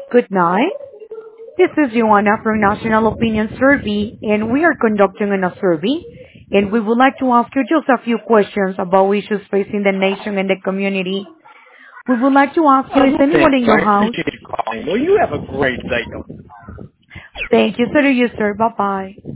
Good night. This is Joanna from National Opinion Survey, and we are conducting a survey, and we would like to ask you just a few questions about issues facing the nation and the community. We would like to ask you, is Thanks. anyone in your I house? appreciate you calling. Well, you have a great day. Thank you, sir. You, sir. Bye-bye.